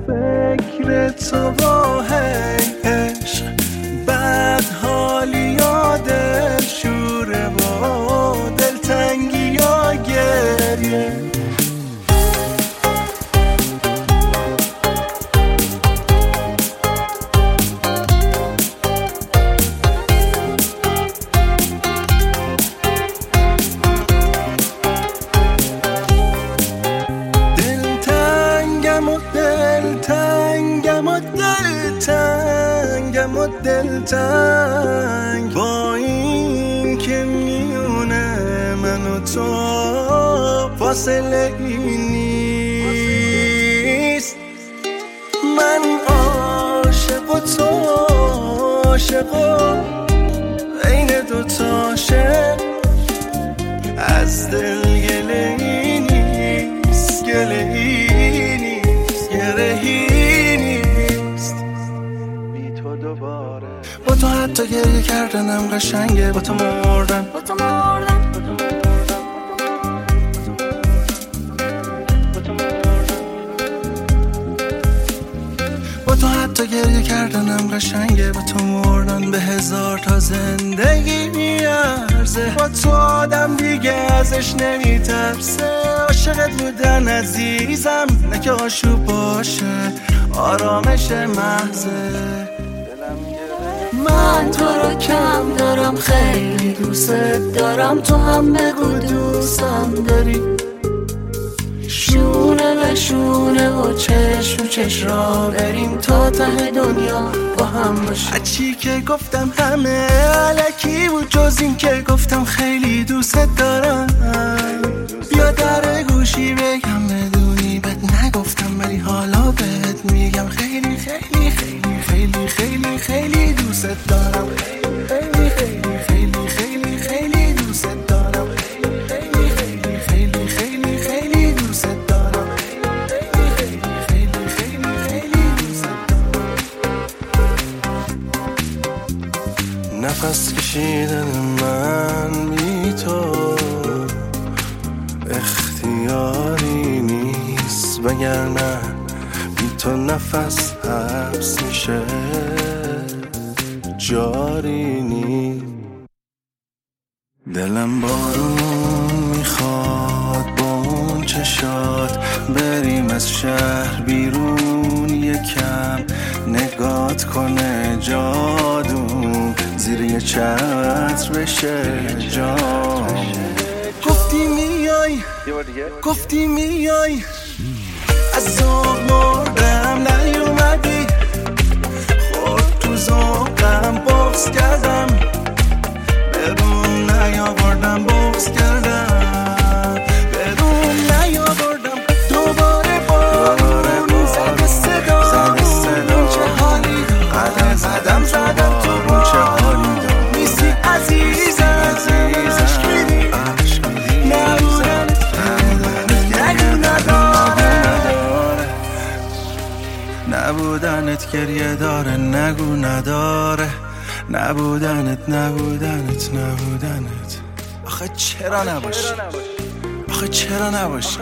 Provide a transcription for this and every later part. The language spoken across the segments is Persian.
فکر تو با عشق بد حالی یا دل شوره با دلتنگی یا گریه دلتنگ با این که میونه من و تو فاصله ای نیست من عاشق و تو عاشق و عین دوتا عاشق از دل گله ای نیست گله ای نیست گرهی نیست بی تو دوباره با تو حتی گریه کردنم قشنگه با تو مردن با تو حتی گریه کردنم قشنگه با تو مردن به هزار تا زندگی میارزه با تو آدم دیگه ازش نمیترسه عاشقت بودن عزیزم نه که آشوب باشه آرامش محضه من تو رو کم دارم خیلی دوست دارم تو هم بگو دوستم داری شونه به شونه و چشم و چش را بریم تا ته دنیا با هم باشیم هرچی که گفتم همه علکی بود جز این که گفتم خیلی دوست دارم بیا در گوشی بگم بدونی بهت نگفتم ولی حالا بهت میگم خیلی خیلی خیلی خیلی خیلی خیلی دوست دارم خیلی خیلی خیلی خیلی خیلی دوست دارم خیلی خیلی خیلی خیلی خیلی دوست دارم خیلی خیلی خیلی خیلی دوست دارم نفس کشیدن من بی تو اختیاری نیست وگرنه بی تو نفس حبس میشه جاری نیست دلم بارون میخواد با اون چشات بریم از شهر بیرون یکم نگات کنه جادو زیر یه چتر بشه جام گفتی میای گفتی میای از ذوق مردم نیومدی خورد تو ذوقم بغض کردم بدون نیاوردم بغض کردم بدون نیاوردم دوباره بارون زد صدام چه حالی قدم زدم تو بارون چه حالی نیستی عزیزم عشق میدی نبودنت گریه داره نگو نداره نبودنت نبودنت نبودنت آخه چرا نباشی آخه چرا نباشی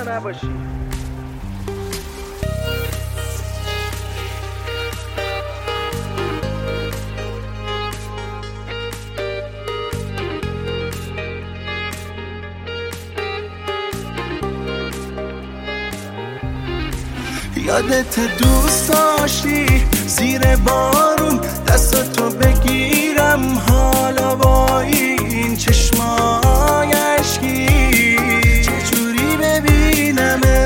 یادت دوست داشتی زیر بارون دستاتو بگیرم حالا با این چشمای اشکی چجوری ببینمه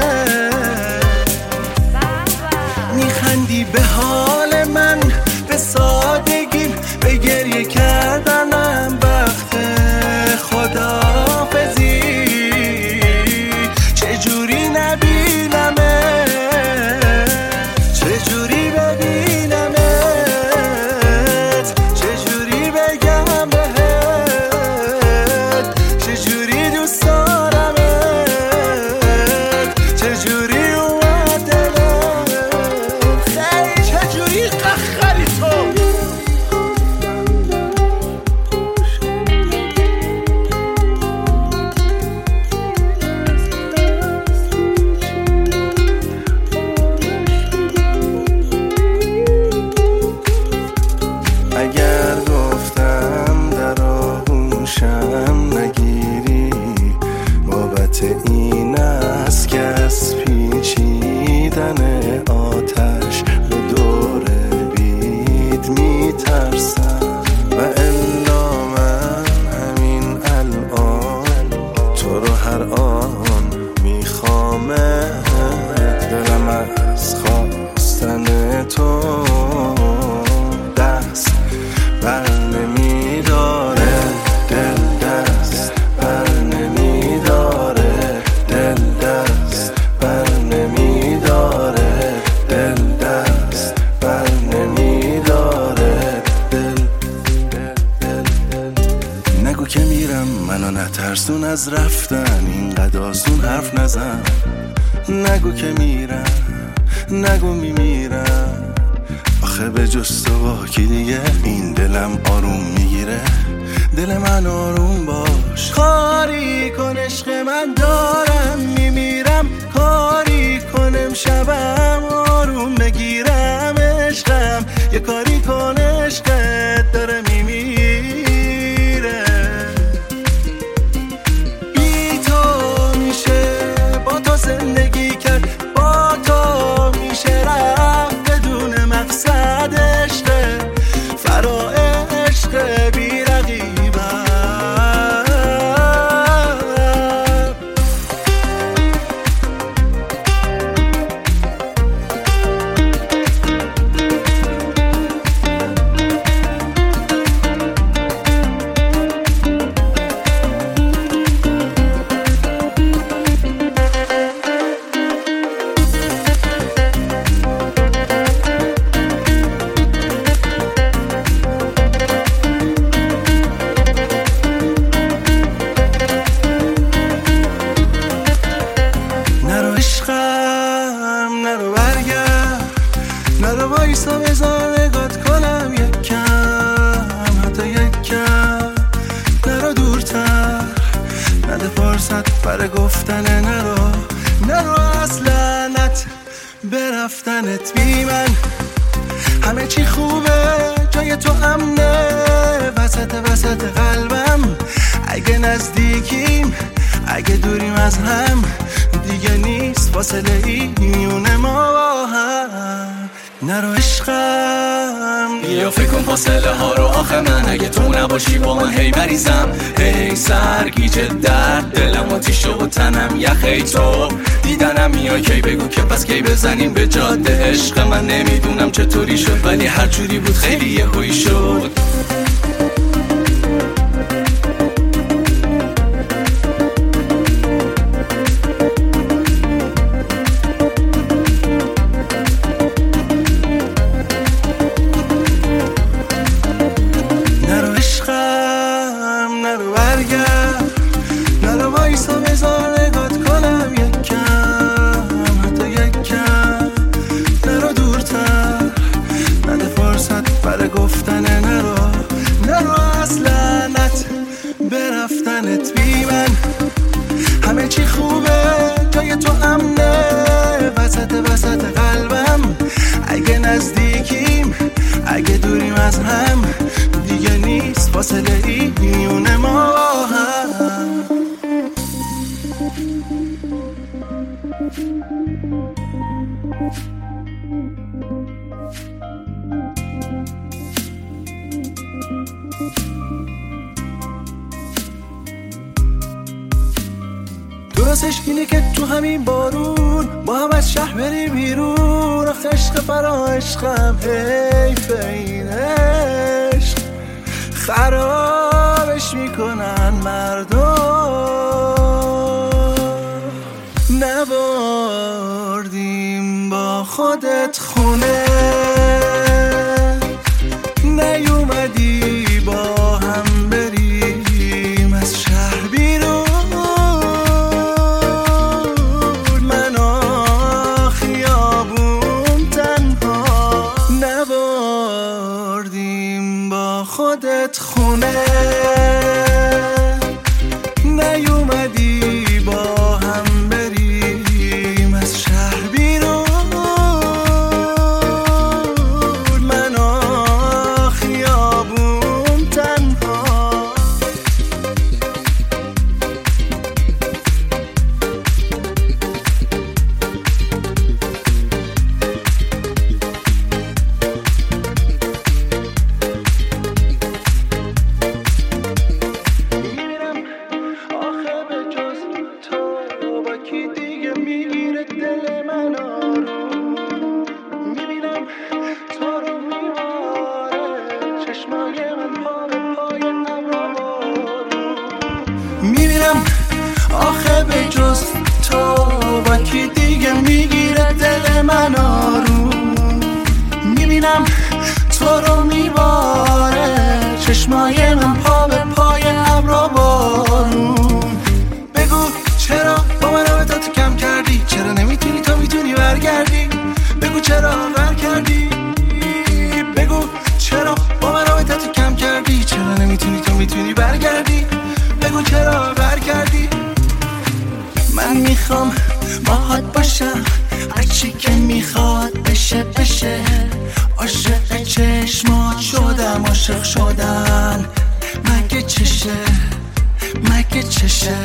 میخندی به حال من به سادگیم به گریه کردنم وقت خداحافظی چجوری نبینمه چجوری ببینمت چجوری علت این است که از پیچیدن آتش به دور بید میترسم و الا من همین الان تو رو هر آن میخوامه. دلم از خواستن تو دست بر نمیداره، دل دست بر نمیداره، دل دست بر نمیداره، دل دست بر نمیداره، دل نگو که میرم منو نترسون از رفتن، اینقدر آسون حرف نزن. نگو که میرم، نگو میمیرم، آخه به جز تو با کی دیگه این دلم آروم میگیره. دل من آروم باش، کاری کن عشق من دارم میمیرم، کاری کنم شبم آروم بگیرم. عشقم یه کاری کن عشقت داره میمیره. بی تو میشه با تو زندگی کرد، با تو میشه رفت بدون مقصد. عشق فرا عشق بی رقیبم. نرو برگرد، نرو وایسا بذار نگات کنم یک کم، حتی یک کم. نرو دورتر، نده فرصت برای گفتن. نرو اصلا نت برفتنت بی من. همه چی خوبه جای تو امنه، وسط قلبم. اگه نزدیکیم اگه دوریم از هم، دیگه نیست فاصله ای میونه ما با هم. نرو عشقم، بیا فکر کن فاصله ها رو. آخه من اگه تو نباشی با من هی مریضم، هی سرگیجه درد دلم آتیشه و تنم یخی. تو دیدنم میای کی بگو که پس کی بزنیم به جاده. عشق من نمیدونم چطوری شد ولی هر جوری بود خیلی یهویی شد. نرو برگرد، نرو وایسا بذار نگات کنم یک کم، حتی یک کم. نرو دورتر، نده فرصت برای گفتن. نرو اصلا نت برفتنت بی من. همه چی خوبه جای تو امنه، وسط قلبم. اگه نزدیکیم اگه دوریم از هم، دیگه نیست فاصله ای میونه ما با هم. درستش اینه که تو همین بارون با هم از شهر بری بیرون. آخه عشق فرا عشقم، حیف این عشق خرابش میکنن مردم. نبردیم با خودت خونه، نیومدی با هم بریم از شهر بیرون. من و خیابون تنها، نبردیم با خودت خونه، نیومدی با هم بریم از شهر بیرون. با کی دیگه میگیره دل من آروم. میبینم تو رو میباره چشمای من پا به پای ابرا بارون. میبینم آخه به جز تو با کی دیگه میگیره دل من آروم. میبینم تو رو میباره چشمای من پا به پای ابرا بارون. بگو چرا با من رابطه تو کم کردی؟ چرا نمیتونی تو میتونی برگردی؟ بگو چرا ور کردی؟ بگو چرا با من رابطه تو کم کردی؟ چرا نمیتونی تو میتونی برگردی؟ بگو چرا ور کردی؟ من میخوام باهات باشم هرچی که میخواد بشه بشه. عاشق چشمات شدم عاشق شدن مگه چشه مگه چشه.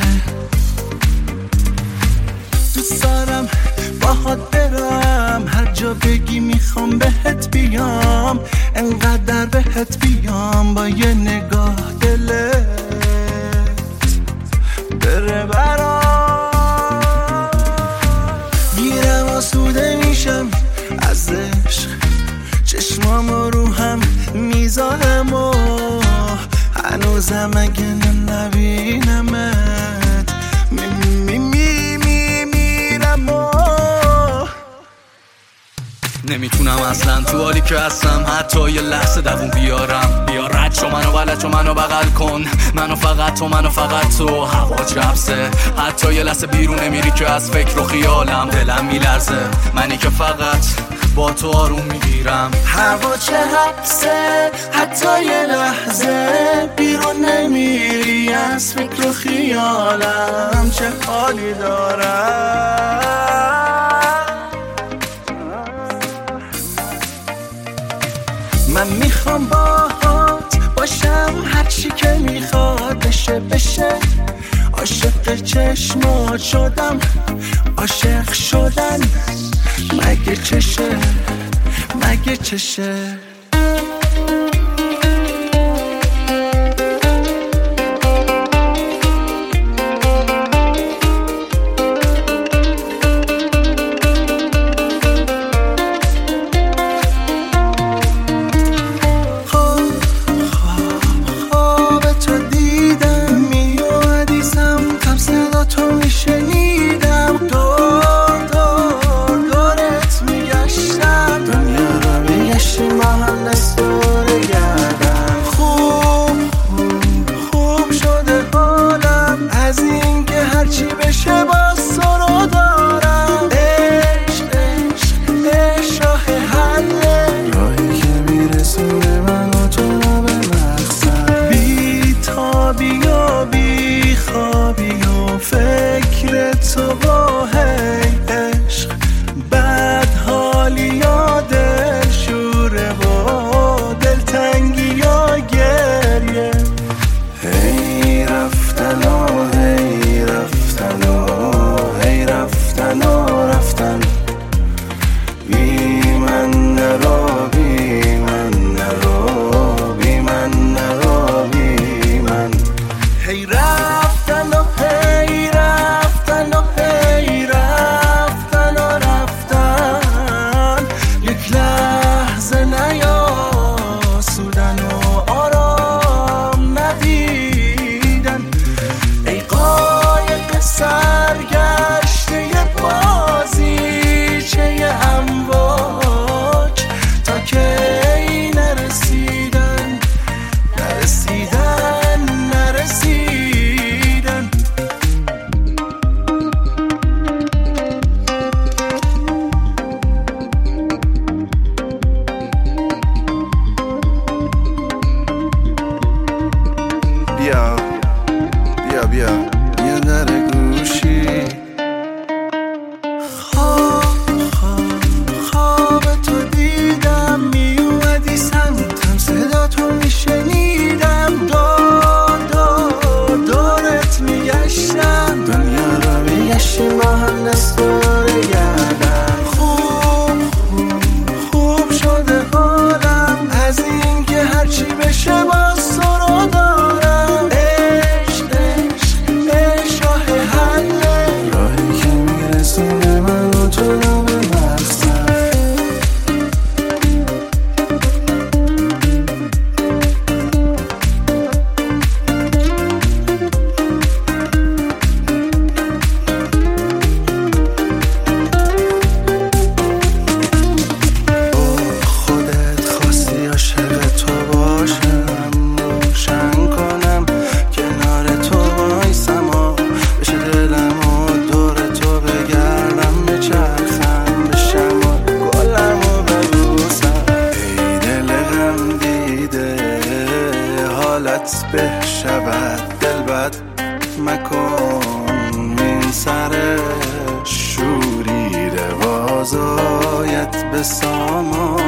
دوست دارم باهات برم هر جا بگی میخوام بهت بیام. انقدر بهت بیام با یه نگاه دلت بره برام. میرم آسوده میشم از عشق چشمامو رو هم میذارم و هنوزم اگه نبینمت میمیرم و نمیتونم اصلا تو حالی که هستم حتی یه لحظه دووم بیارم. بیا رد شو منو بلد شو منو بغل کن منو فقط تو هوا جبسه حتی یه لحظه بیرون نمیری که از فکر و خیالم دلم میلرزه. منی که فقط با تو آروم میگیرم. هوا چه حبسه حتی یه لحظه بیرون نمیری از فکر و خیالم چه حالی دارم. من میخوام باهات باشم هرچی که میخواد بشه بشه. عاشق چشمات شدم عاشق شدن مگه چشه مگه چشه. فکر تو با هی عشق بد حالی یا دل شوره و دلتنگی یا گریه. هی رفتن و هی رفتن و هی رفتن و رفتن بی من نرو بی من نرو بی من نرو بی من. هی رفتن و هی رفتن و هی رفتن و رفتن یک لحظه نیاسودن و آرام ندیدن. ای قایق سرگشته بازیچه امواج تا کی نرسیدن نرسیدن نرسیدن. بیا بیا بیا یه در گوشی خواب تو دیدم میومدی سمتم صدا تو میشنیدم دورت میگشتم دنیا رو میگشتیم با هم دستور گردم. خوب شده حالم از این که هرچی بشه باز تو رو دارم. عشق راه حله راهی که سامان